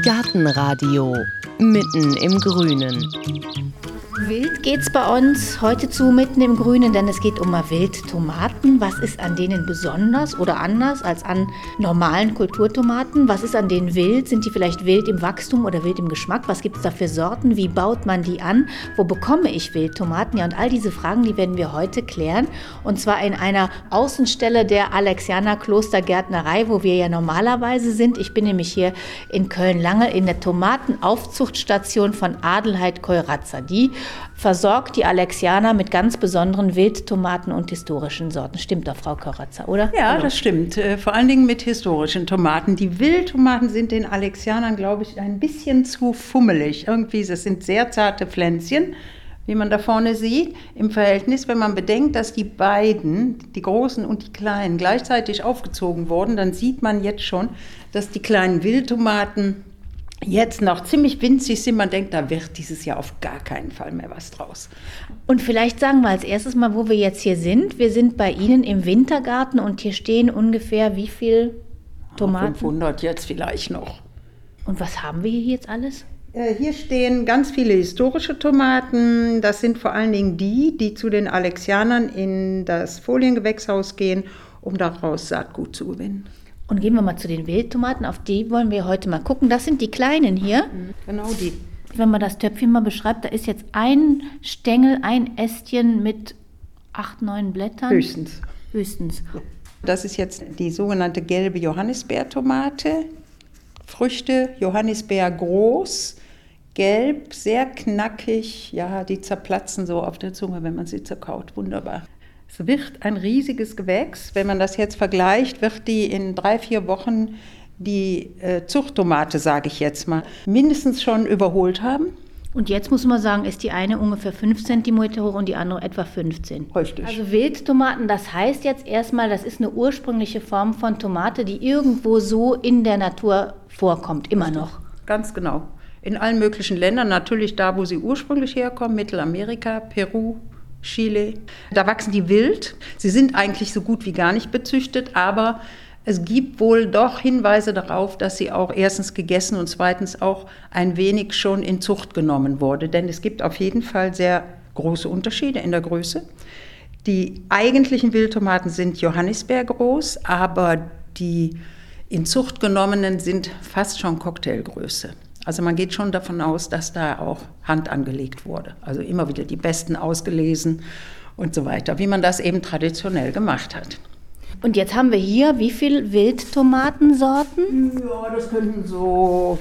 Gartenradio mitten im Grünen. Wild geht's bei uns heute zu mitten im Grünen, denn es geht um Wildtomaten. Was ist an denen besonders oder anders als an normalen Kulturtomaten? Was ist an denen wild? Sind die vielleicht wild im Wachstum oder wild im Geschmack? Was gibt es da für Sorten? Wie baut man die an? Wo bekomme ich Wildtomaten? Ja, und all diese Fragen, die werden wir heute klären. Und zwar in einer Außenstelle der Alexianer Klostergärtnerei, wo wir ja normalerweise sind. Ich bin nämlich hier in Köln-Lange in der Tomatenaufzuchtstation von Adelheid Keuratzer. Die versorgt die Alexianer mit ganz besonderen Wildtomaten und historischen Sorten. Stimmt doch, Frau Keuratzer, oder? Ja, Hallo. Das stimmt. Vor allen Dingen mit historischen Tomaten. Die Wildtomaten sind den Alexianern, glaube ich, ein bisschen zu fummelig. Irgendwie, das sind sehr zarte Pflänzchen, wie man da vorne sieht. Im Verhältnis, wenn man bedenkt, dass die beiden, die großen und die kleinen, gleichzeitig aufgezogen wurden, dann sieht man jetzt schon, dass die kleinen Wildtomaten jetzt noch ziemlich winzig sind. Man denkt, da wird dieses Jahr auf gar keinen Fall mehr was draus. Und vielleicht sagen wir als erstes mal, wo wir jetzt hier sind. Wir sind bei Ihnen im Wintergarten und hier stehen ungefähr wie viel Tomaten? 500 jetzt vielleicht noch. Und was haben wir hier jetzt alles? Hier stehen ganz viele historische Tomaten. Das sind vor allen Dingen die zu den Alexianern in das Foliengewächshaus gehen, um daraus Saatgut zu gewinnen. Und gehen wir mal zu den Wildtomaten, auf die wollen wir heute mal gucken. Das sind die kleinen hier. Genau die. Wenn man das Töpfchen mal beschreibt, da ist jetzt ein Stängel, ein Ästchen mit 8, 9 Blättern. Höchstens. Das ist jetzt die sogenannte gelbe Johannisbeertomate. Früchte Johannisbeer groß, gelb, sehr knackig. Ja, die zerplatzen so auf der Zunge, wenn man sie zerkaut. Wunderbar. Es wird ein riesiges Gewächs. Wenn man das jetzt vergleicht, wird die in 3-4 Wochen die Zuchttomate, sage ich jetzt mal, mindestens schon überholt haben. Und jetzt muss man sagen, ist die eine ungefähr 5 cm hoch und die andere etwa 15. Richtig. Also Wildtomaten, das heißt jetzt erstmal, das ist eine ursprüngliche Form von Tomate, die irgendwo so in der Natur vorkommt, immer noch. Ganz genau. In allen möglichen Ländern, natürlich da, wo sie ursprünglich herkommen, Mittelamerika, Peru, Chile. Da wachsen die wild. Sie sind eigentlich so gut wie gar nicht bezüchtet, aber es gibt wohl doch Hinweise darauf, dass sie auch erstens gegessen und zweitens auch ein wenig schon in Zucht genommen wurde. Denn es gibt auf jeden Fall sehr große Unterschiede in der Größe. Die eigentlichen Wildtomaten sind Johannisbeer groß, aber die in Zucht genommenen sind fast schon Cocktailgröße. Also man geht schon davon aus, dass da auch Hand angelegt wurde. Also immer wieder die Besten ausgelesen und so weiter, wie man das eben traditionell gemacht hat. Und jetzt haben wir hier wie viele Wildtomatensorten? Ja, das könnten so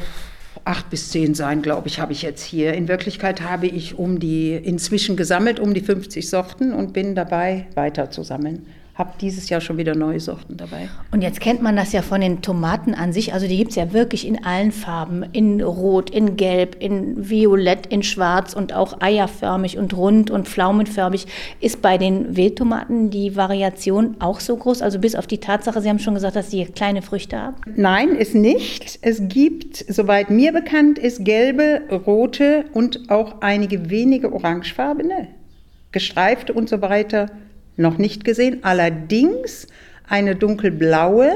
8 bis 10 sein, glaube ich, habe ich jetzt hier. In Wirklichkeit habe ich inzwischen gesammelt, um die 50 Sorten und bin dabei, weiter zu sammeln. Habe dieses Jahr schon wieder neue Sorten dabei. Und jetzt kennt man das ja von den Tomaten an sich. Also die gibt es ja wirklich in allen Farben. In Rot, in Gelb, in Violett, in Schwarz und auch eierförmig und rund und pflaumenförmig. Ist bei den Wildtomaten die Variation auch so groß? Also bis auf die Tatsache, Sie haben schon gesagt, dass sie kleine Früchte haben? Nein, ist nicht. Es gibt, soweit mir bekannt ist, gelbe, rote und auch einige wenige orangefarbene, gestreifte und so weiter. Noch nicht gesehen, allerdings eine dunkelblaue,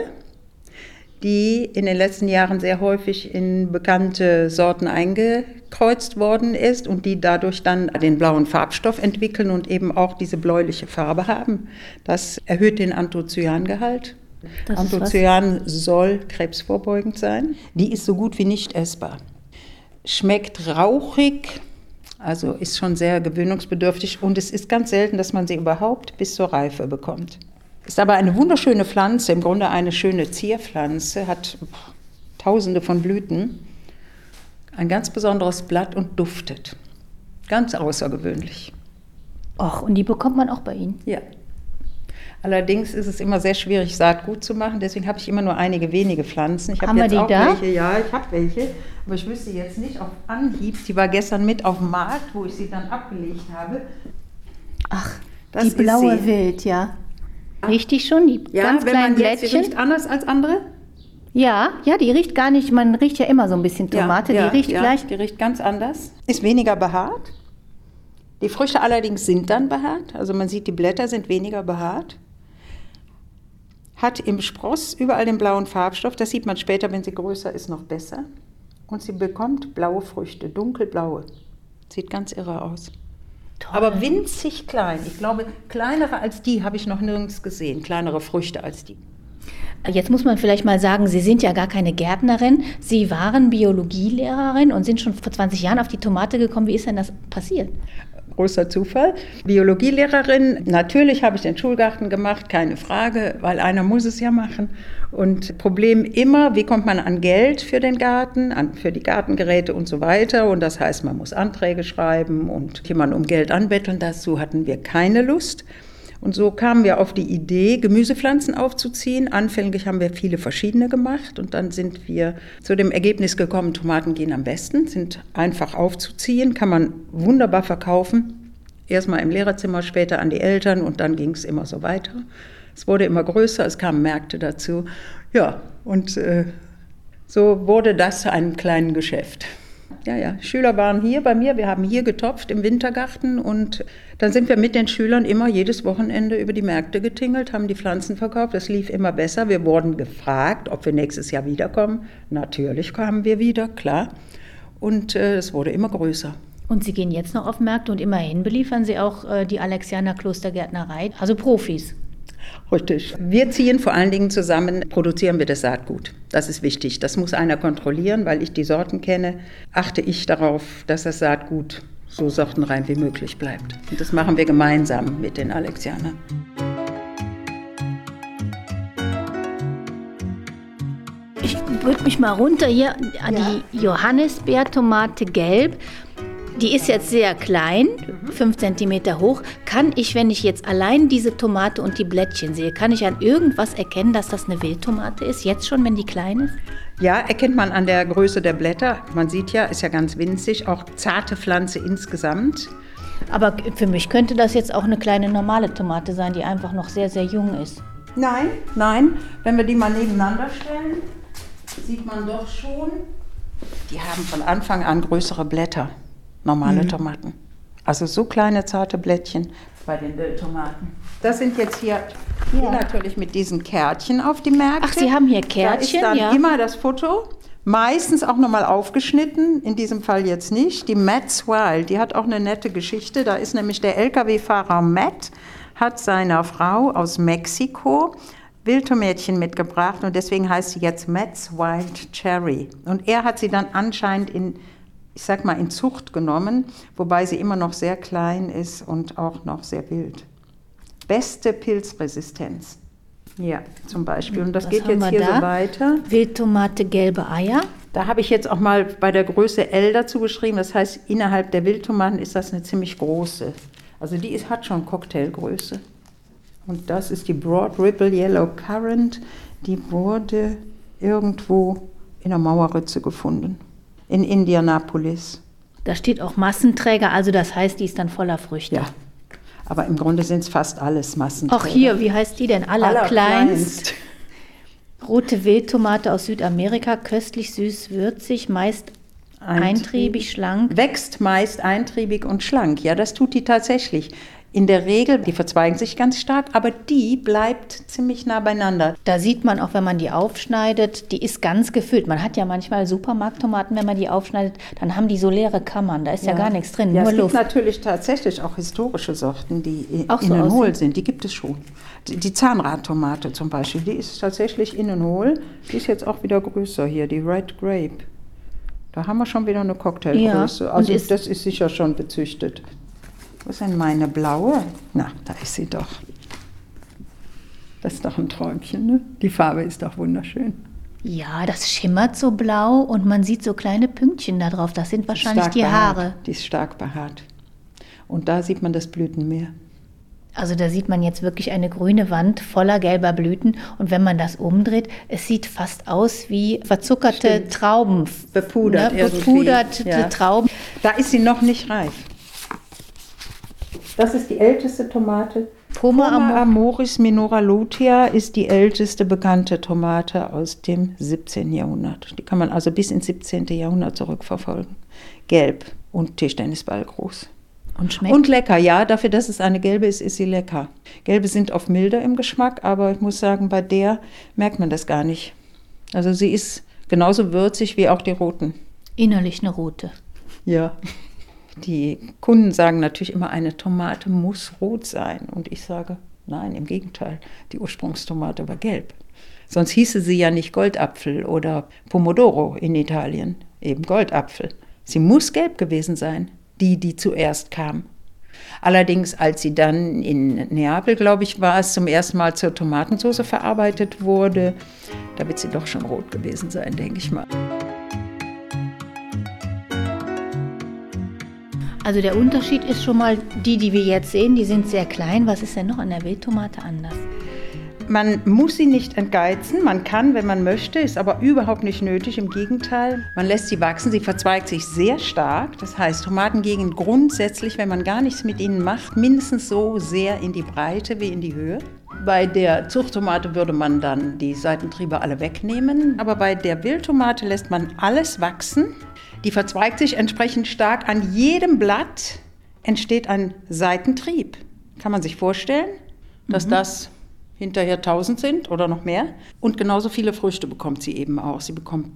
die in den letzten Jahren sehr häufig in bekannte Sorten eingekreuzt worden ist und die dadurch dann den blauen Farbstoff entwickeln und eben auch diese bläuliche Farbe haben. Das erhöht den Anthocyangehalt. Anthocyan soll krebsvorbeugend sein. Die ist so gut wie nicht essbar. Schmeckt rauchig. Also ist schon sehr gewöhnungsbedürftig und es ist ganz selten, dass man sie überhaupt bis zur Reife bekommt. Ist aber eine wunderschöne Pflanze, im Grunde eine schöne Zierpflanze, hat tausende von Blüten, ein ganz besonderes Blatt und duftet. Ganz außergewöhnlich. Och, und die bekommt man auch bei Ihnen? Ja. Allerdings ist es immer sehr schwierig, Saatgut zu machen, deswegen habe ich immer nur einige wenige Pflanzen. Ich habe jetzt auch welche, ja, ich habe welche, aber ich wüsste jetzt nicht auf Anhieb. Die war gestern mit auf dem Markt, wo ich sie dann abgelegt habe. Ach, das die blaue Wild, ja. Richtig schon, die ja, ganz kleinen Blättchen. Die riecht anders als andere? Ja, die riecht gar nicht, man riecht ja immer so ein bisschen Tomate, die riecht gleich. Die riecht ganz anders, ist weniger behaart. Die Früchte allerdings sind dann behaart, also man sieht, die Blätter sind weniger behaart. Hat im Spross überall den blauen Farbstoff, das sieht man später, wenn sie größer ist, noch besser. und sie bekommt blaue Früchte, dunkelblaue. Sieht ganz irre aus. Toll. Aber winzig klein. Ich glaube, kleinere als die habe ich noch nirgends gesehen. Kleinere Früchte als die. Jetzt muss man vielleicht mal sagen, Sie sind ja gar keine Gärtnerin. Sie waren Biologielehrerin und sind schon vor 20 Jahren auf die Tomate gekommen. Wie ist denn das passiert? Großer Zufall. Biologielehrerin, natürlich habe ich den Schulgarten gemacht, keine Frage, weil einer muss es ja machen. Und Problem immer, wie kommt man an Geld für den Garten, für die Gartengeräte und so weiter. Und das heißt, man muss Anträge schreiben und jemanden um Geld anbetteln. Dazu hatten wir keine Lust. Und so kamen wir auf die Idee, Gemüsepflanzen aufzuziehen. Anfänglich haben wir viele verschiedene gemacht und dann sind wir zu dem Ergebnis gekommen, Tomaten gehen am besten, sind einfach aufzuziehen, kann man wunderbar verkaufen. Erstmal im Lehrerzimmer, später an die Eltern und dann ging es immer so weiter. Es wurde immer größer, es kamen Märkte dazu. Ja, und so wurde das zu einem kleinen Geschäft. Ja, Schüler waren hier bei mir, wir haben hier getopft im Wintergarten und dann sind wir mit den Schülern immer jedes Wochenende über die Märkte getingelt, haben die Pflanzen verkauft, das lief immer besser. Wir wurden gefragt, ob wir nächstes Jahr wiederkommen. Natürlich kamen wir wieder, klar. Und es wurde immer größer. Und Sie gehen jetzt noch auf Märkte und immerhin beliefern Sie auch die Alexianer Klostergärtnerei, also Profis. Richtig. Wir ziehen vor allen Dingen zusammen, produzieren wir das Saatgut. Das ist wichtig. Das muss einer kontrollieren, weil ich die Sorten kenne. Achte ich darauf, dass das Saatgut so sortenrein wie möglich bleibt. Und das machen wir gemeinsam mit den Alexianern. Ich würde mich mal runter hier an die Johannisbeertomate gelb. Die ist jetzt sehr klein, 5 cm hoch. Kann ich, wenn ich jetzt allein diese Tomate und die Blättchen sehe, kann ich an irgendwas erkennen, dass das eine Wildtomate ist? Jetzt schon, wenn die klein ist? Ja, erkennt man an der Größe der Blätter. Man sieht ja, ist ja ganz winzig, auch zarte Pflanze insgesamt. Aber für mich könnte das jetzt auch eine kleine normale Tomate sein, die einfach noch sehr, sehr jung ist. Nein. Wenn wir die mal nebeneinander stellen, sieht man doch schon, die haben von Anfang an größere Blätter. Normale Tomaten. Also so kleine, zarte Blättchen bei den Wildtomaten. Das sind jetzt hier natürlich mit diesen Kärtchen auf die Märkte. Ach, Sie haben hier Kärtchen? Da ist dann immer das Foto, meistens auch nochmal aufgeschnitten, in diesem Fall jetzt nicht. Die Matt's Wild, die hat auch eine nette Geschichte. Da ist nämlich der LKW-Fahrer Matt, hat seiner Frau aus Mexiko Wildtomätchen mitgebracht und deswegen heißt sie jetzt Matt's Wild Cherry. Und er hat sie dann anscheinend in Zucht genommen, wobei sie immer noch sehr klein ist und auch noch sehr wild. Beste Pilzresistenz. Ja, zum Beispiel. Und das geht jetzt hier so weiter. Wildtomate, gelbe Eier. Da habe ich jetzt auch mal bei der Größe L dazu geschrieben. Das heißt, innerhalb der Wildtomaten ist das eine ziemlich große. Also die hat schon Cocktailgröße. Und das ist die Broad Ripple Yellow Currant. Die wurde irgendwo in der Mauerritze gefunden. In Indianapolis. Da steht auch Massenträger, also das heißt, die ist dann voller Früchte. Ja, aber im Grunde sind es fast alles Massenträger. Auch hier, wie heißt die denn? Allerkleinst. Rote Wildtomate aus Südamerika, köstlich, süß, würzig, meist eintriebig, schlank. Wächst meist eintriebig und schlank. Ja, das tut die tatsächlich. In der Regel, die verzweigen sich ganz stark, aber die bleibt ziemlich nah beieinander. Da sieht man auch, wenn man die aufschneidet, die ist ganz gefüllt. Man hat ja manchmal Supermarkttomaten, wenn man die aufschneidet, dann haben die so leere Kammern, da ist ja gar nichts drin, ja, nur es Luft. gibt natürlich tatsächlich auch historische Sorten, die auch so innen hohl sind, die gibt es schon. Die Zahnradtomate zum Beispiel, die ist tatsächlich innen hohl, die ist jetzt auch wieder größer hier, die Red Grape. Da haben wir schon wieder eine Cocktailgröße, ja, also das ist sicher schon bezüchtet. Wo ist denn meine blaue? Na, da ist sie doch. Das ist doch ein Träumchen, ne? Die Farbe ist doch wunderschön. Ja, das schimmert so blau und man sieht so kleine Pünktchen da drauf. Das sind wahrscheinlich die Haare. Die ist stark behaart. Und da sieht man das Blütenmeer. Also da sieht man jetzt wirklich eine grüne Wand voller gelber Blüten. Und wenn man das umdreht, es sieht fast aus wie verzuckerte Trauben. Bepudert, ne? Bepuderte Trauben. Da ist sie noch nicht reif. Das ist die älteste Tomate. Poma Amoris minora lutea ist die älteste bekannte Tomate aus dem 17. Jahrhundert. Die kann man also bis ins 17. Jahrhundert zurückverfolgen. Gelb und Tischtennisball groß. Und schmeckt? Und lecker, ja. Dafür, dass es eine gelbe ist, ist sie lecker. Gelbe sind oft milder im Geschmack, aber ich muss sagen, bei der merkt man das gar nicht. Also sie ist genauso würzig wie auch die roten. Innerlich eine rote. Ja. Die Kunden sagen natürlich immer, eine Tomate muss rot sein. Und ich sage, nein, im Gegenteil, die Ursprungstomate war gelb. Sonst hieße sie ja nicht Goldapfel oder Pomodoro in Italien, eben Goldapfel. Sie muss gelb gewesen sein, die zuerst kam. Allerdings, als sie dann in Neapel, glaube ich, war es, zum ersten Mal zur Tomatensauce verarbeitet wurde, da wird sie doch schon rot gewesen sein, denke ich mal. Also der Unterschied ist schon mal, die wir jetzt sehen, die sind sehr klein. Was ist denn noch an der Wildtomate anders? Man muss sie nicht entgeizen, man kann, wenn man möchte, ist aber überhaupt nicht nötig, im Gegenteil. Man lässt sie wachsen, sie verzweigt sich sehr stark. Das heißt, Tomaten gehen grundsätzlich, wenn man gar nichts mit ihnen macht, mindestens so sehr in die Breite wie in die Höhe. Bei der Zuchttomate würde man dann die Seitentriebe alle wegnehmen, aber bei der Wildtomate lässt man alles wachsen. Die verzweigt sich entsprechend stark. An jedem Blatt entsteht ein Seitentrieb. Kann man sich vorstellen, dass das hinterher 1000 sind oder noch mehr. Und genauso viele Früchte bekommt sie eben auch. Sie bekommt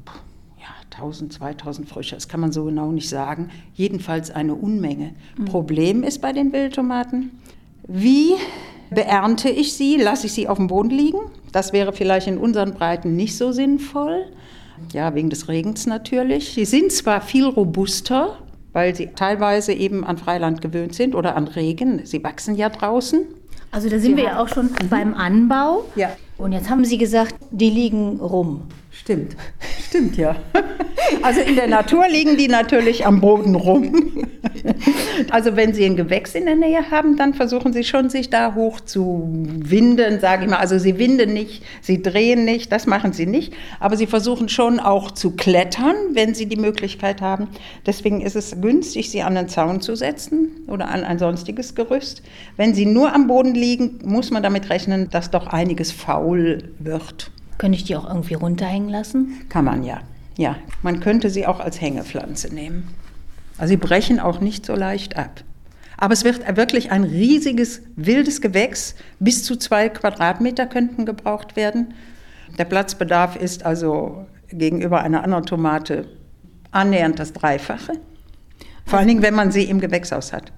1000, 2000 Früchte, das kann man so genau nicht sagen. Jedenfalls eine Unmenge. Problem ist bei den Wildtomaten, wie beernte ich sie? Lasse ich sie auf dem Boden liegen? Das wäre vielleicht in unseren Breiten nicht so sinnvoll. Ja, wegen des Regens natürlich. Sie sind zwar viel robuster, weil sie teilweise eben an Freiland gewöhnt sind oder an Regen. Sie wachsen ja draußen. Also da sind wir ja auch schon beim Anbau. Ja. Und jetzt haben Sie gesagt, die liegen rum. Stimmt, ja. Also in der Natur liegen die natürlich am Boden rum. Also wenn Sie ein Gewächs in der Nähe haben, dann versuchen Sie schon, sich da hoch zu winden, sage ich mal. Also Sie winden nicht, Sie drehen nicht, das machen Sie nicht. Aber Sie versuchen schon auch zu klettern, wenn Sie die Möglichkeit haben. Deswegen ist es günstig, sie an einen Zaun zu setzen oder an ein sonstiges Gerüst. Wenn sie nur am Boden liegen, muss man damit rechnen, dass doch einiges faul wird. Könnte ich die auch irgendwie runterhängen lassen? Kann man ja. Ja, man könnte sie auch als Hängepflanze nehmen. Also sie brechen auch nicht so leicht ab. Aber es wird wirklich ein riesiges, wildes Gewächs. Bis zu 2 Quadratmeter könnten gebraucht werden. Der Platzbedarf ist also gegenüber einer anderen Tomate annähernd das Dreifache. Vor allen Dingen, wenn man sie im Gewächshaus hat.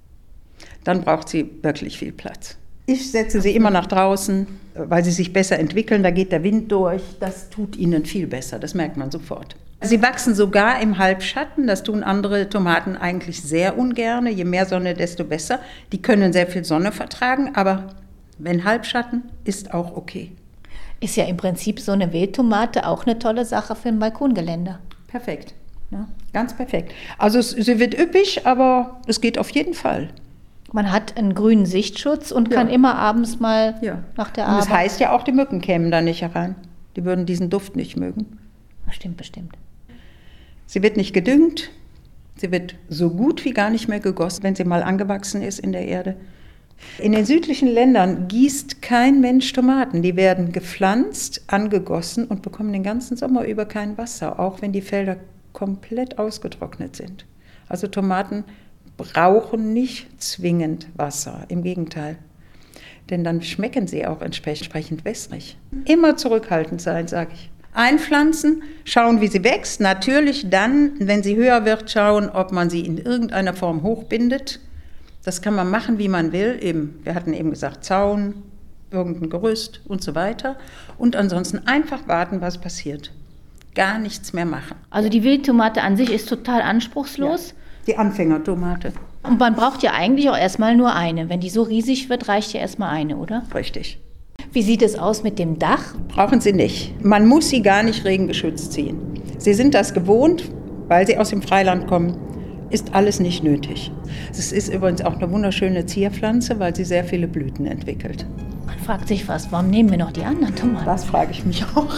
Dann braucht sie wirklich viel Platz. Ich setze sie immer nach draußen, weil sie sich besser entwickeln. Da geht der Wind durch. Das tut ihnen viel besser. Das merkt man sofort. Sie wachsen sogar im Halbschatten. Das tun andere Tomaten eigentlich sehr ungern. Je mehr Sonne, desto besser. Die können sehr viel Sonne vertragen. Aber wenn Halbschatten, ist auch okay. Ist ja im Prinzip so eine Wildtomate auch eine tolle Sache für ein Balkongeländer. Perfekt. Ja, ganz perfekt. Also sie wird üppig, aber es geht auf jeden Fall. Man hat einen grünen Sichtschutz und kann immer abends mal nach der Arbeit... Und das heißt ja auch, die Mücken kämen da nicht herein. Die würden diesen Duft nicht mögen. Bestimmt. Sie wird nicht gedüngt. Sie wird so gut wie gar nicht mehr gegossen, wenn sie mal angewachsen ist in der Erde. In den südlichen Ländern gießt kein Mensch Tomaten. Die werden gepflanzt, angegossen und bekommen den ganzen Sommer über kein Wasser, auch wenn die Felder komplett ausgetrocknet sind. Also Tomaten brauchen nicht zwingend Wasser, im Gegenteil. Denn dann schmecken sie auch entsprechend wässrig. Immer zurückhaltend sein, sage ich. Einpflanzen, schauen, wie sie wächst. Natürlich dann, wenn sie höher wird, schauen, ob man sie in irgendeiner Form hochbindet. Das kann man machen, wie man will. Wir hatten eben gesagt, Zaun, irgendein Gerüst und so weiter. Und ansonsten einfach warten, was passiert. Gar nichts mehr machen. Also die Wildtomate an sich ist total anspruchslos. Ja. Die Anfängertomate. Und man braucht ja eigentlich auch erstmal nur eine. Wenn die so riesig wird, reicht ja erstmal eine, oder? Richtig. Wie sieht es aus mit dem Dach? Brauchen Sie nicht. Man muss sie gar nicht regengeschützt ziehen. Sie sind das gewohnt, weil sie aus dem Freiland kommen. Ist alles nicht nötig. Es ist übrigens auch eine wunderschöne Zierpflanze, weil sie sehr viele Blüten entwickelt. Man fragt sich was, warum nehmen wir noch die anderen Tomaten? Das frage ich mich auch.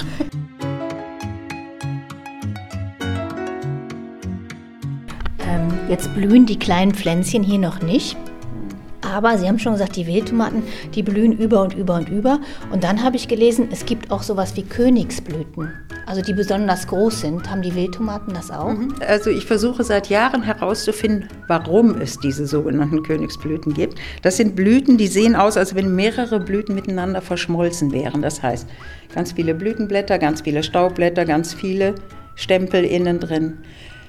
Jetzt blühen die kleinen Pflänzchen hier noch nicht. Aber Sie haben schon gesagt, die Wildtomaten, die blühen über und über und über. Und dann habe ich gelesen, es gibt auch sowas wie Königsblüten. Also die besonders groß sind. Haben die Wildtomaten das auch? Also ich versuche seit Jahren herauszufinden, warum es diese sogenannten Königsblüten gibt. Das sind Blüten, die sehen aus, als wenn mehrere Blüten miteinander verschmolzen wären. Das heißt, ganz viele Blütenblätter, ganz viele Staubblätter, ganz viele Stempel innen drin.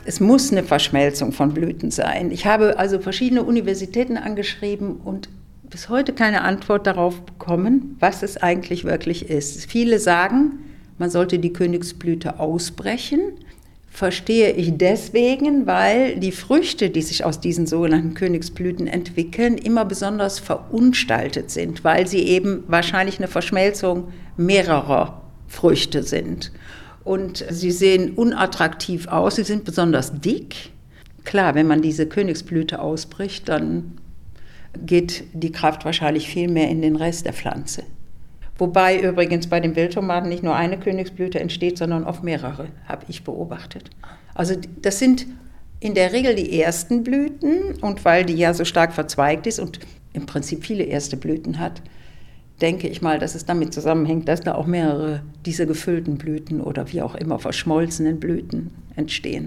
Es muss eine Verschmelzung von Blüten sein. Ich habe also verschiedene Universitäten angeschrieben und bis heute keine Antwort darauf bekommen, was es eigentlich wirklich ist. Viele sagen, man sollte die Königsblüte ausbrechen. Verstehe ich deswegen, weil die Früchte, die sich aus diesen sogenannten Königsblüten entwickeln, immer besonders verunstaltet sind, weil sie eben wahrscheinlich eine Verschmelzung mehrerer Früchte sind. Und sie sehen unattraktiv aus, sie sind besonders dick. Klar, wenn man diese Königsblüte ausbricht, dann geht die Kraft wahrscheinlich viel mehr in den Rest der Pflanze. Wobei übrigens bei den Wildtomaten nicht nur eine Königsblüte entsteht, sondern oft mehrere, habe ich beobachtet. Also das sind in der Regel die ersten Blüten und weil die ja so stark verzweigt ist und im Prinzip viele erste Blüten hat, denke ich mal, dass es damit zusammenhängt, dass da auch mehrere dieser gefüllten Blüten oder wie auch immer verschmolzenen Blüten entstehen.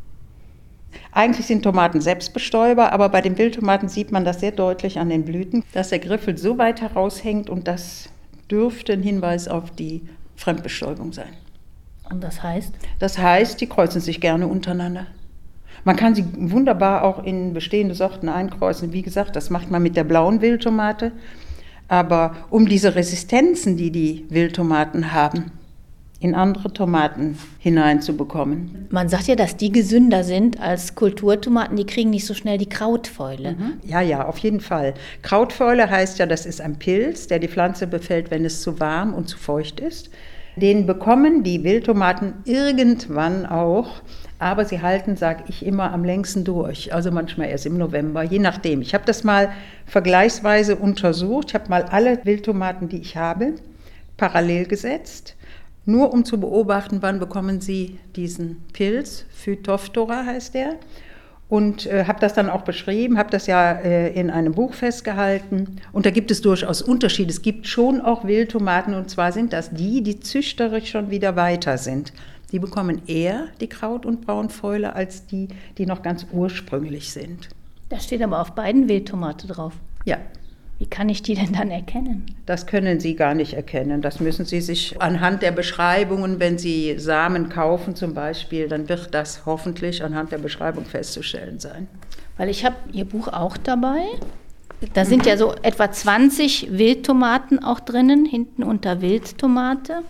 Eigentlich sind Tomaten Selbstbestäuber, aber bei den Wildtomaten sieht man das sehr deutlich an den Blüten, dass der Griffel so weit heraushängt und das dürfte ein Hinweis auf die Fremdbestäubung sein. Und das heißt? Das heißt, die kreuzen sich gerne untereinander. Man kann sie wunderbar auch in bestehende Sorten einkreuzen. Wie gesagt, das macht man mit der blauen Wildtomate. Aber um diese Resistenzen, die die Wildtomaten haben, in andere Tomaten hineinzubekommen. Man sagt ja, dass die gesünder sind als Kulturtomaten, die kriegen nicht so schnell die Krautfäule. Ja, auf jeden Fall. Krautfäule heißt ja, das ist ein Pilz, der die Pflanze befällt, wenn es zu warm und zu feucht ist. Den bekommen die Wildtomaten irgendwann auch, aber sie halten, sage ich immer, am längsten durch. Also manchmal erst im November, je nachdem. Ich habe das mal vergleichsweise untersucht. Ich habe mal alle Wildtomaten, die ich habe, parallel gesetzt. Nur um zu beobachten, wann bekommen sie diesen Pilz, Phytophthora heißt der, und habe das dann auch beschrieben, habe das ja in einem Buch festgehalten. Und da gibt es durchaus Unterschiede. Es gibt schon auch Wildtomaten, und zwar sind das die züchterisch schon wieder weiter sind. Die bekommen eher die Kraut- und Braunfäule als die, die noch ganz ursprünglich sind. Da steht aber auf beiden Wildtomate drauf. Ja. Wie kann ich die denn dann erkennen? Das können Sie gar nicht erkennen. Das müssen Sie sich anhand der Beschreibungen, wenn Sie Samen kaufen zum Beispiel, dann wird das hoffentlich anhand der Beschreibung festzustellen sein. Weil ich habe Ihr Buch auch dabei. Da sind ja so etwa 20 Wildtomaten auch drinnen, hinten unter Wildtomate.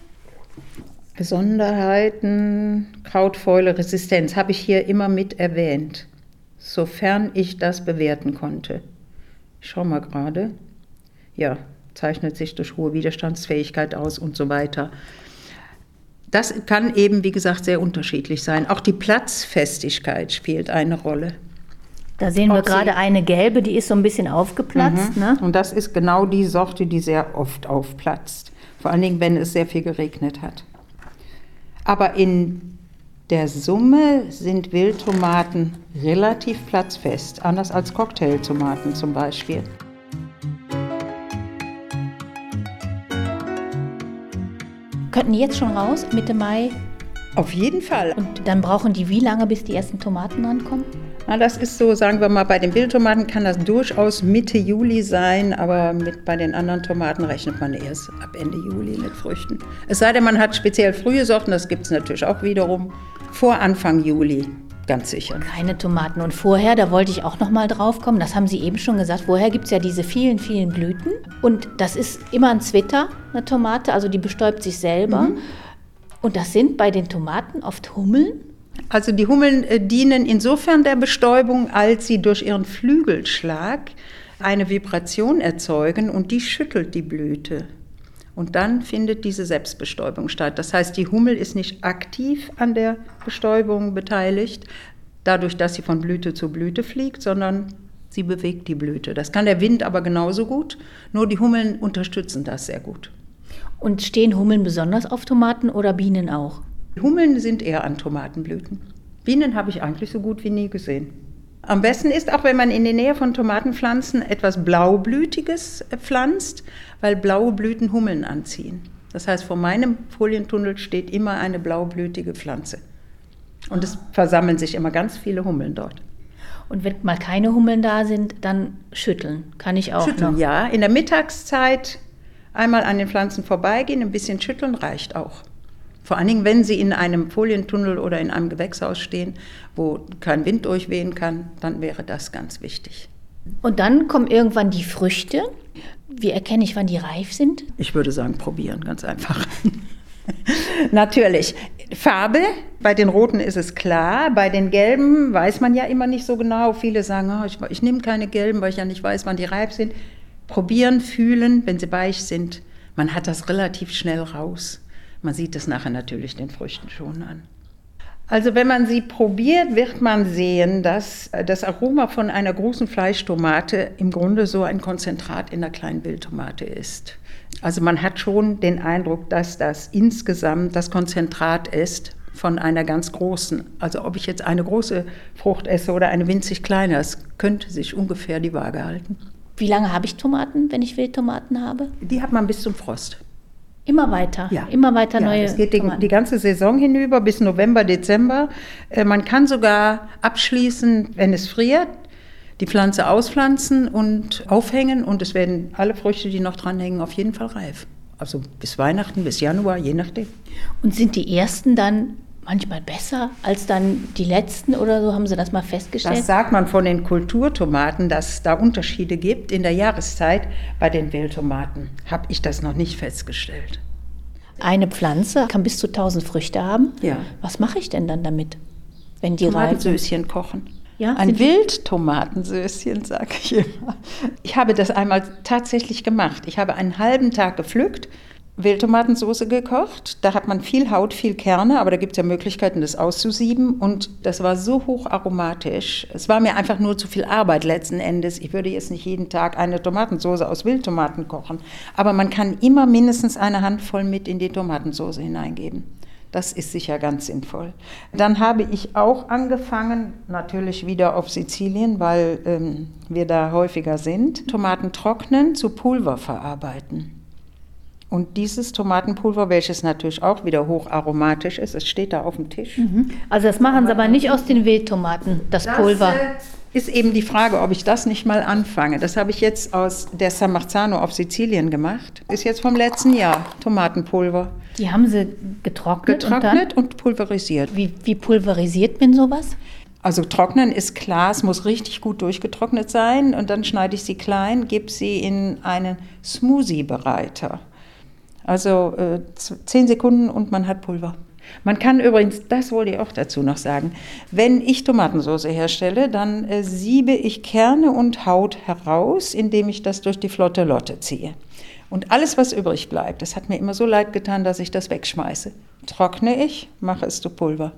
Besonderheiten, Krautfäule, Resistenz habe ich hier immer mit erwähnt, sofern ich das bewerten konnte. Ich schaue mal gerade. Ja, zeichnet sich durch hohe Widerstandsfähigkeit aus und so weiter. Das kann eben, wie gesagt, sehr unterschiedlich sein. Auch die Platzfestigkeit spielt eine Rolle. Da sehen wir gerade eine gelbe, die ist so ein bisschen aufgeplatzt. Ne? Und das ist genau die Sorte, die sehr oft aufplatzt. Vor allen Dingen, wenn es sehr viel geregnet hat. Aber in der Summe sind Wildtomaten relativ platzfest, anders als Cocktailtomaten zum Beispiel. Könnten die jetzt schon raus, Mitte Mai? Auf jeden Fall. Und dann brauchen die wie lange, bis die ersten Tomaten rankommen? Na, das ist so, sagen wir mal, bei den Wildtomaten kann das durchaus Mitte Juli sein, aber bei den anderen Tomaten rechnet man erst ab Ende Juli mit Früchten. Es sei denn, man hat speziell frühe Sorten, das gibt es natürlich auch wiederum, vor Anfang Juli, ganz sicher. Keine Tomaten. Und vorher, da wollte ich auch noch mal drauf kommen, das haben Sie eben schon gesagt, vorher gibt es ja diese vielen, vielen Blüten. Und das ist immer ein Zwitter, eine Tomate, also die bestäubt sich selber. Und das sind bei den Tomaten oft Hummeln. Also die Hummeln dienen insofern der Bestäubung, als sie durch ihren Flügelschlag eine Vibration erzeugen und die schüttelt die Blüte. Und dann findet diese Selbstbestäubung statt. Das heißt, die Hummel ist nicht aktiv an der Bestäubung beteiligt, dadurch, dass sie von Blüte zu Blüte fliegt, sondern sie bewegt die Blüte. Das kann der Wind aber genauso gut, nur die Hummeln unterstützen das sehr gut. Und stehen Hummeln besonders auf Tomaten oder Bienen auch? Hummeln sind eher an Tomatenblüten. Bienen habe ich eigentlich so gut wie nie gesehen. Am besten ist auch, wenn man in der Nähe von Tomatenpflanzen etwas Blaublütiges pflanzt, weil blaue Blüten Hummeln anziehen. Das heißt, vor meinem Folientunnel steht immer eine blaublütige Pflanze. Und es versammeln sich immer ganz viele Hummeln dort. Und wenn mal keine Hummeln da sind, dann schütteln. Kann ich auch schütteln, noch? Ja. In der Mittagszeit einmal an den Pflanzen vorbeigehen, ein bisschen schütteln reicht auch. Vor allen Dingen, wenn sie in einem Folientunnel oder in einem Gewächshaus stehen, wo kein Wind durchwehen kann, dann wäre das ganz wichtig. Und dann kommen irgendwann die Früchte. Wie erkenne ich, wann die reif sind? Ich würde sagen, probieren, ganz einfach. Natürlich. Farbe, bei den roten ist es klar, bei den gelben weiß man ja immer nicht so genau. Viele sagen, ich nehme keine gelben, weil ich ja nicht weiß, wann die reif sind. Probieren, fühlen, wenn sie weich sind. Man hat das relativ schnell raus. Man sieht es nachher natürlich den Früchten schon an. Also wenn man sie probiert, wird man sehen, dass das Aroma von einer großen Fleischtomate im Grunde so ein Konzentrat in einer kleinen Wildtomate ist. Also man hat schon den Eindruck, dass das insgesamt das Konzentrat ist von einer ganz großen. Also ob ich jetzt eine große Frucht esse oder eine winzig kleine, das könnte sich ungefähr die Waage halten. Wie lange habe ich Tomaten, wenn ich Wildtomaten habe? Die hat man bis zum Frost. Immer weiter, ja. Immer weiter neue Das geht Tomaten. die ganze Saison hinüber bis November, Dezember. Man kann sogar abschließen, wenn es friert, die Pflanze auspflanzen und aufhängen und es werden alle Früchte, die noch dranhängen, auf jeden Fall reif. Also bis Weihnachten, bis Januar, je nachdem. Und sind die ersten dann manchmal besser als dann die letzten oder so? Haben Sie das mal festgestellt? Das sagt man von den Kulturtomaten, dass es da Unterschiede gibt in der Jahreszeit. Bei den Wildtomaten habe ich das noch nicht festgestellt. Eine Pflanze kann bis zu 1000 Früchte haben. Ja. Was mache ich denn dann damit, wenn die reif sind? Tomatensößchen kochen. Ja, ein Wildtomatensößchen, sage ich immer. Ich habe das einmal tatsächlich gemacht. Ich habe einen halben Tag gepflückt, Wildtomatensauce gekocht. Da hat man viel Haut, viel Kerne, aber da gibt es ja Möglichkeiten, das auszusieben. Und das war so hoch aromatisch. Es war mir einfach nur zu viel Arbeit letzten Endes. Ich würde jetzt nicht jeden Tag eine Tomatensauce aus Wildtomaten kochen. Aber man kann immer mindestens eine Handvoll mit in die Tomatensauce hineingeben. Das ist sicher ganz sinnvoll. Dann habe ich auch angefangen, natürlich wieder auf Sizilien, weil wir da häufiger sind, Tomaten trocknen, zu Pulver verarbeiten. Und dieses Tomatenpulver, welches natürlich auch wieder hocharomatisch ist, es steht da auf dem Tisch. Also das machen Sie aber nicht aus den Wildtomaten, das Pulver. Ist eben die Frage, ob ich das nicht mal anfange. Das habe ich jetzt aus der San Marzano auf Sizilien gemacht. Ist jetzt vom letzten Jahr, Tomatenpulver. Die haben Sie getrocknet und pulverisiert. Wie pulverisiert man sowas? Also trocknen ist klar, es muss richtig gut durchgetrocknet sein. Und dann schneide ich sie klein, gebe sie in einen Smoothie-Bereiter. Also 10 Sekunden und man hat Pulver. Man kann übrigens, das wollte ich auch dazu noch sagen, wenn ich Tomatensauce herstelle, dann siebe ich Kerne und Haut heraus, indem ich das durch die flotte Lotte ziehe. Und alles, was übrig bleibt, das hat mir immer so leid getan, dass ich das wegschmeiße. Trockne ich, mache es zu Pulver.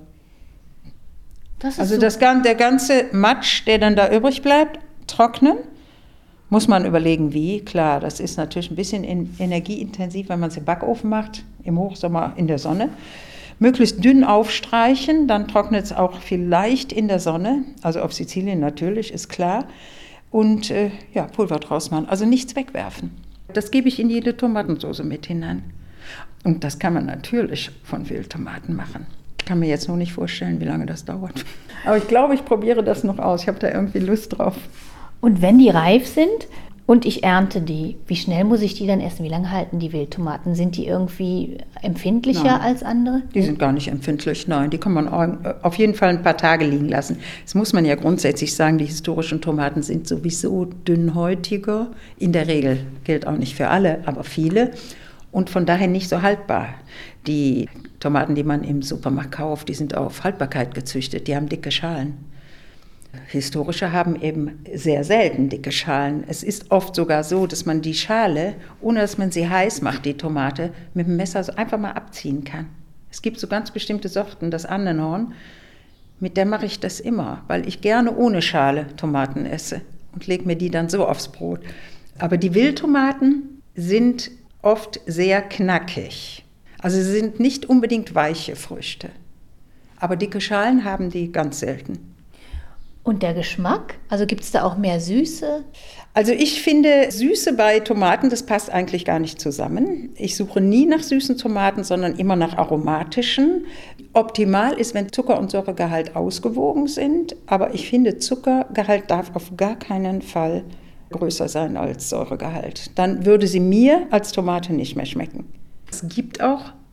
Also der ganze Matsch, der dann da übrig bleibt, trocknen. Muss man überlegen, wie. Klar, das ist natürlich ein bisschen energieintensiv, wenn man es im Backofen macht, im Hochsommer in der Sonne. Möglichst dünn aufstreichen, dann trocknet es auch vielleicht in der Sonne, also auf Sizilien natürlich, ist klar. Und Pulver draus machen, also nichts wegwerfen. Das gebe ich in jede Tomatensauce mit hinein. Und das kann man natürlich von Wildtomaten machen. Ich kann mir jetzt noch nicht vorstellen, wie lange das dauert. Aber ich glaube, ich probiere das noch aus. Ich habe da irgendwie Lust drauf. Und wenn die reif sind und ich ernte die, wie schnell muss ich die dann essen? Wie lange halten die Wildtomaten? Sind die irgendwie empfindlicher als andere? Die sind gar nicht empfindlich, nein. Die kann man auf jeden Fall ein paar Tage liegen lassen. Das muss man ja grundsätzlich sagen, die historischen Tomaten sind sowieso dünnhäutiger. In der Regel gilt auch nicht für alle, aber viele. Und von daher nicht so haltbar. Die Tomaten, die man im Supermarkt kauft, die sind auf Haltbarkeit gezüchtet. Die haben dicke Schalen. Historische haben eben sehr selten dicke Schalen. Es ist oft sogar so, dass man die Schale, ohne dass man sie heiß macht, die Tomate, mit dem Messer so einfach mal abziehen kann. Es gibt so ganz bestimmte Sorten, das Annenhorn, mit der mache ich das immer, weil ich gerne ohne Schale Tomaten esse und lege mir die dann so aufs Brot. Aber die Wildtomaten sind oft sehr knackig. Also sie sind nicht unbedingt weiche Früchte. Aber dicke Schalen haben die ganz selten. Und der Geschmack? Also gibt es da auch mehr Süße? Also ich finde, Süße bei Tomaten, das passt eigentlich gar nicht zusammen. Ich suche nie nach süßen Tomaten, sondern immer nach aromatischen. Optimal ist, wenn Zucker- und Säuregehalt ausgewogen sind. Aber ich finde, Zuckergehalt darf auf gar keinen Fall größer sein als Säuregehalt. Dann würde sie mir als Tomate nicht mehr schmecken. Es gibt auch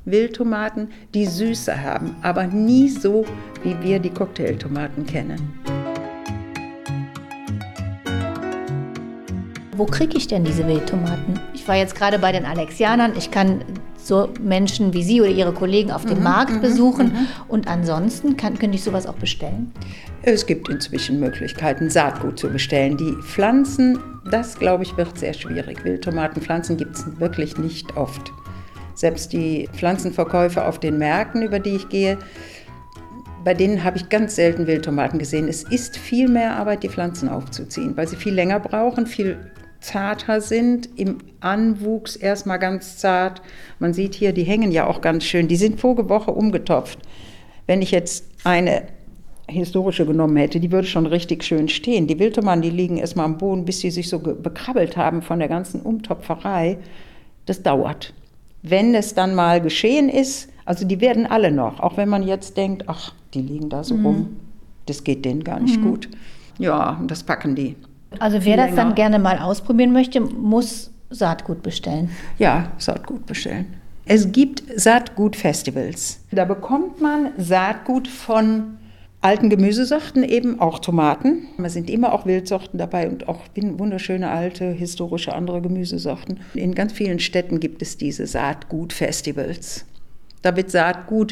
Wildtomaten, die Süße haben, aber nie so, wie wir die Cocktailtomaten kennen. Wo kriege ich denn diese Wildtomaten? Ich war jetzt gerade bei den Alexianern. Ich kann so Menschen wie Sie oder Ihre Kollegen auf dem Markt besuchen. Und ansonsten könnte ich sowas auch bestellen? Es gibt inzwischen Möglichkeiten, Saatgut zu bestellen. Die Pflanzen, das glaube ich, wird sehr schwierig. Wildtomatenpflanzen gibt es wirklich nicht oft. Selbst die Pflanzenverkäufer auf den Märkten, über die ich gehe, bei denen habe ich ganz selten Wildtomaten gesehen. Es ist viel mehr Arbeit, die Pflanzen aufzuziehen, weil sie viel länger brauchen, viel zarter sind, im Anwuchs erstmal ganz zart. Man sieht hier, die hängen ja auch ganz schön. Die sind vorige Woche umgetopft. Wenn ich jetzt eine historische genommen hätte, die würde schon richtig schön stehen. Die Wildtomaten, die liegen erstmal am Boden, bis sie sich so bekrabbelt haben von der ganzen Umtopferei. Das dauert. Wenn es dann mal geschehen ist, also die werden alle noch, auch wenn man jetzt denkt, ach, die liegen da so rum, das geht denen gar nicht gut. Ja, und das packen die. Also wer das dann gerne mal ausprobieren möchte, muss Saatgut bestellen. Ja, Saatgut bestellen. Es gibt Saatgutfestivals. Da bekommt man Saatgut von alten Gemüsesorten, eben auch Tomaten. Es sind immer auch Wildsorten dabei und auch wunderschöne alte, historische andere Gemüsesorten. In ganz vielen Städten gibt es diese Saatgutfestivals. Da wird Saatgut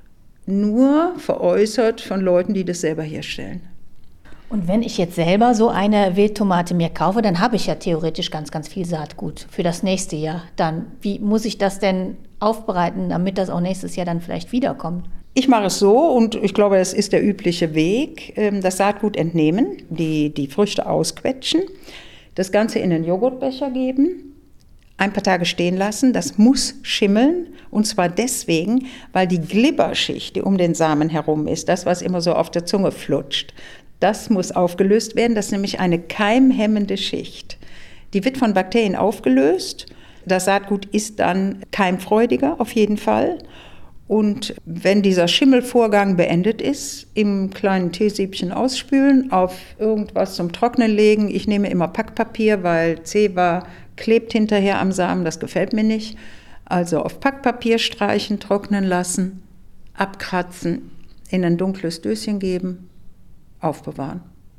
nur veräußert von Leuten, die das selber herstellen. Und wenn ich jetzt selber so eine Wildtomate mir kaufe, dann habe ich ja theoretisch ganz, ganz viel Saatgut für das nächste Jahr. Dann, wie muss ich das denn aufbereiten, damit das auch nächstes Jahr dann vielleicht wiederkommt? Ich mache es so und ich glaube, das ist der übliche Weg, das Saatgut entnehmen, die Früchte ausquetschen, das Ganze in den Joghurtbecher geben, ein paar Tage stehen lassen, das muss schimmeln und zwar deswegen, weil die Glibberschicht, die um den Samen herum ist, das, was immer so auf der Zunge flutscht, das muss aufgelöst werden, das ist nämlich eine keimhemmende Schicht. Die wird von Bakterien aufgelöst, das Saatgut ist dann keimfreudiger auf jeden Fall. Und wenn dieser Schimmelvorgang beendet ist, im kleinen Teesiebchen ausspülen, auf irgendwas zum Trocknen legen. Ich nehme immer Packpapier, weil Zewa klebt hinterher am Samen, das gefällt mir nicht. Also auf Packpapier streichen, trocknen lassen, abkratzen, in ein dunkles Döschen geben, aufbewahren.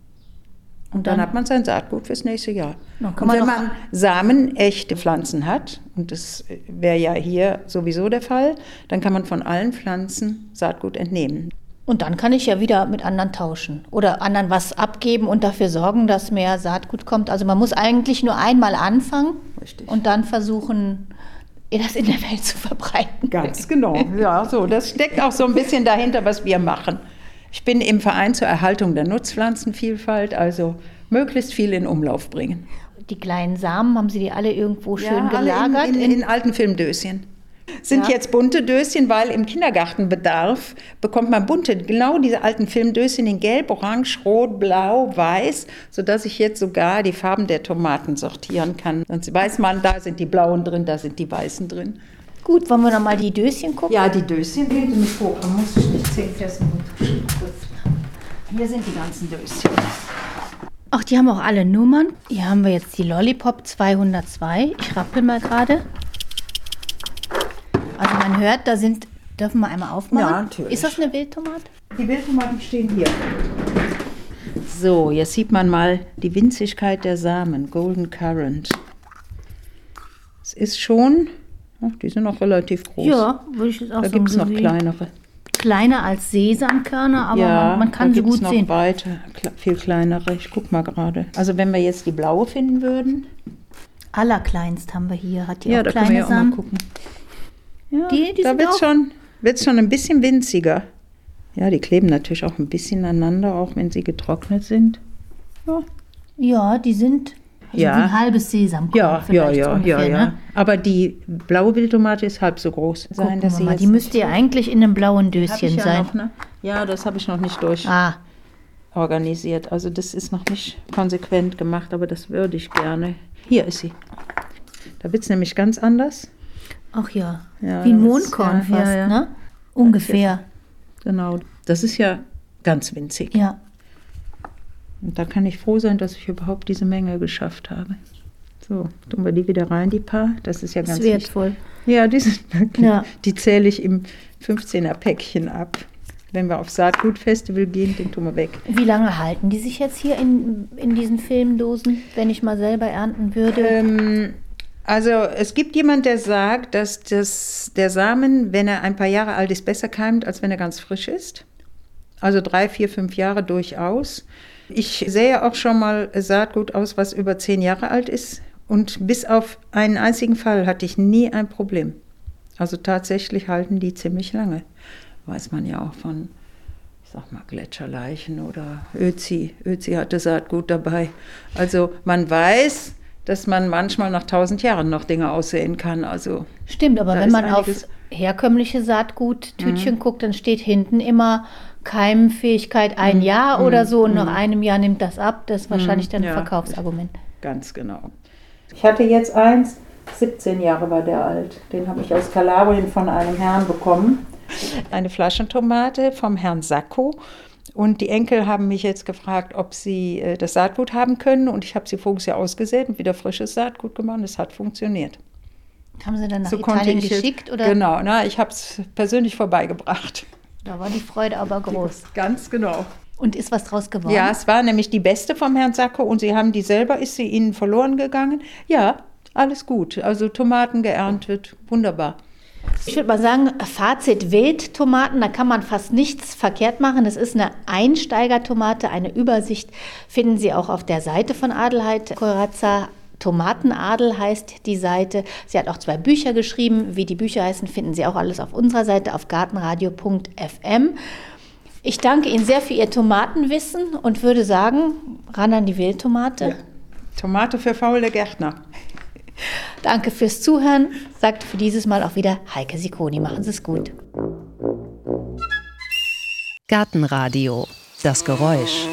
Und dann hat man sein Saatgut fürs nächste Jahr. Und wenn man samenechte Pflanzen hat, und das wäre ja hier sowieso der Fall, dann kann man von allen Pflanzen Saatgut entnehmen. Und dann kann ich ja wieder mit anderen tauschen oder anderen was abgeben und dafür sorgen, dass mehr Saatgut kommt. Also man muss eigentlich nur einmal anfangen. Richtig. Und dann versuchen, das in der Welt zu verbreiten. Ganz genau, ja, so. Das steckt auch so ein bisschen dahinter, was wir machen. Ich bin im Verein zur Erhaltung der Nutzpflanzenvielfalt, also möglichst viel in Umlauf bringen. Die kleinen Samen, haben Sie die alle irgendwo schön gelagert? Alle in alten Filmdöschen. Sind jetzt bunte Döschen, weil im Kindergartenbedarf bekommt man bunte, genau diese alten Filmdöschen in Gelb, Orange, Rot, Blau, Weiß, sodass ich jetzt sogar die Farben der Tomaten sortieren kann. Sonst weiß man, da sind die Blauen drin, da sind die Weißen drin. Gut, wollen wir noch mal die Döschen gucken? Ja, die Döschen, gehen Sie mich hoch, dann muss ich nicht 10 Fässen. Hier sind die ganzen Döschen. Ach, die haben auch alle Nummern. Hier haben wir jetzt die Lollipop 202. Ich rappel mal gerade. Also man hört, da sind, dürfen wir einmal aufmachen? Ja, natürlich. Ist das eine Wildtomate? Die Wildtomaten stehen hier. So, jetzt sieht man mal die Winzigkeit der Samen, Golden Currant. Es ist schon, die sind noch relativ groß. Ja, würde ich jetzt auch da so gibt es noch sehen. Kleinere. Kleiner als Sesamkörner, aber ja, man kann sie gut noch sehen. Weiter, viel kleinere. Ich guck mal gerade. Also wenn wir jetzt die blaue finden würden. Allerkleinst haben wir hier. Hat die Ja, auch da können kleine wir ja auch Samen? mal gucken. Ja, Die da sind wird's schon ein bisschen winziger. Ja, die kleben natürlich auch ein bisschen aneinander, auch wenn sie getrocknet sind. Ja, Ja, die sind also Ja. wie ein halbes Sesamkorn vielleicht ungefähr, ne? Aber die blaue Wildtomate ist halb so groß. Gucken wir mal. Die müsste ja eigentlich in einem blauen Hab Döschen ich sein. ja noch, ne? Ja, das habe ich noch nicht durchorganisiert. Also das ist noch nicht konsequent gemacht, aber das würde ich gerne. Hier ist sie. Da wird es nämlich ganz anders. Ach ja, Ja, wie ein das- Mondkorn ja, fast, ja. ne? Ungefähr. Genau. Das ist ja ganz winzig. Ja. Und da kann ich froh sein, dass ich überhaupt diese Menge geschafft habe. So, tun wir die wieder rein, die paar. Das ist ja ganz wichtig. wertvoll. Ja, die sind wirklich, Ja. die zähle ich im 15er-Päckchen ab. Wenn wir auf Saatgutfestival gehen, den tun wir weg. Wie lange halten die sich jetzt hier in diesen Filmdosen, wenn ich mal selber ernten würde? Also es gibt jemand, der sagt, dass der Samen, wenn er ein paar Jahre alt ist, besser keimt, als wenn er ganz frisch ist. Also 3, 4, 5 Jahre durchaus. Ich sähe auch schon mal Saatgut aus, was über 10 Jahre alt ist. Und bis auf einen einzigen Fall hatte ich nie ein Problem. Also tatsächlich halten die ziemlich lange. Weiß man ja auch von, ich sag mal, Gletscherleichen oder Ötzi. Ötzi hatte Saatgut dabei. Also man weiß, dass man manchmal nach 1000 Jahren noch Dinge aussehen kann. Also Stimmt, aber da wenn ist man auf einiges- herkömmliche Saatguttütchen guckt, dann steht hinten immer Keimfähigkeit 1 Jahr oder so und nach einem Jahr nimmt das ab. Das ist wahrscheinlich dann ein ja. Verkaufsargument. Ganz genau. Ich hatte jetzt eins, 17 Jahre war der alt. Den habe ich aus Kalabrien von einem Herrn bekommen. Eine Flaschentomate vom Herrn Sacco. Und die Enkel haben mich jetzt gefragt, ob sie das Saatgut haben können. Und ich habe sie voriges Jahr ausgesät und wieder frisches Saatgut gemacht. Es hat funktioniert. Haben Sie dann nach So konnte Italien ich jetzt- geschickt? Oder? Genau, ich habe es persönlich vorbeigebracht. Da war die Freude aber groß. Ganz genau. Und ist was draus geworden? Ja, es war nämlich die beste vom Herrn Sacco und sie haben die selber, ist sie ihnen verloren gegangen? Ja, alles gut. Also Tomaten geerntet, wunderbar. Ich würde mal sagen, Fazit Wildtomaten, da kann man fast nichts verkehrt machen. Es ist eine Einsteigertomate, eine Übersicht finden Sie auch auf der Seite von Adelheid Corazza. Tomatenadel heißt die Seite. Sie hat auch 2 Bücher geschrieben. Wie die Bücher heißen, finden Sie auch alles auf unserer Seite auf gartenradio.fm. Ich danke Ihnen sehr für Ihr Tomatenwissen und würde sagen, ran an die Wildtomate. Ja. Tomate für faule Gärtner. Danke fürs Zuhören, sagt für dieses Mal auch wieder Heike Sikoni. Machen Sie es gut. Gartenradio. Das Geräusch.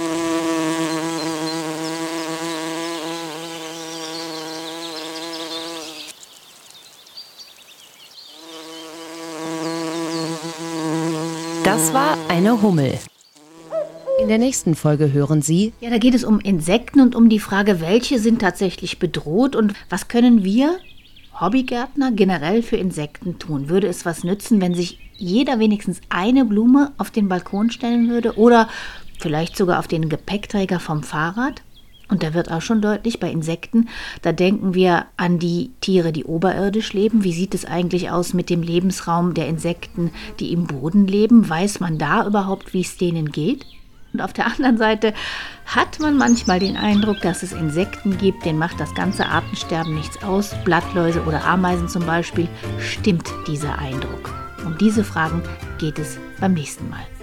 Das war eine Hummel. In der nächsten Folge hören Sie: Ja, da geht es um Insekten und um die Frage, welche sind tatsächlich bedroht und was können wir Hobbygärtner generell für Insekten tun? Würde es was nützen, wenn sich jeder wenigstens eine Blume auf den Balkon stellen würde oder vielleicht sogar auf den Gepäckträger vom Fahrrad? Und da wird auch schon deutlich, bei Insekten, da denken wir an die Tiere, die oberirdisch leben. Wie sieht es eigentlich aus mit dem Lebensraum der Insekten, die im Boden leben? Weiß man da überhaupt, wie es denen geht? Und auf der anderen Seite hat man manchmal den Eindruck, dass es Insekten gibt, denen macht das ganze Artensterben nichts aus. Blattläuse oder Ameisen zum Beispiel. Stimmt dieser Eindruck? Um diese Fragen geht es beim nächsten Mal.